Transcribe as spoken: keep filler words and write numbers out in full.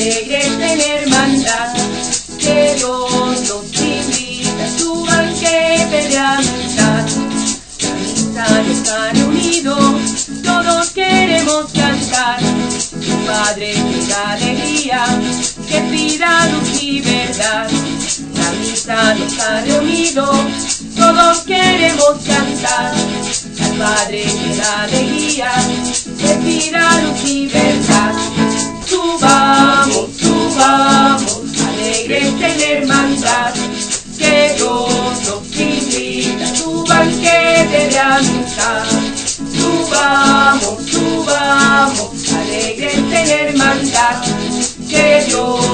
alegres en hermandad, que Dios nos invita a su banquete de amistad. La misa nos ha reunido, todos queremos cantar. Padre que da alegría, que pida luz y verdad. La misa nos ha reunido, todos queremos cantar. Al Padre que da alegría, que pida luz y verdad. Subamos, subamos, alegres en hermandad, que Dios nos invita a su banquete de amistad. Subamos, subamos, alegres en hermandad, que Dios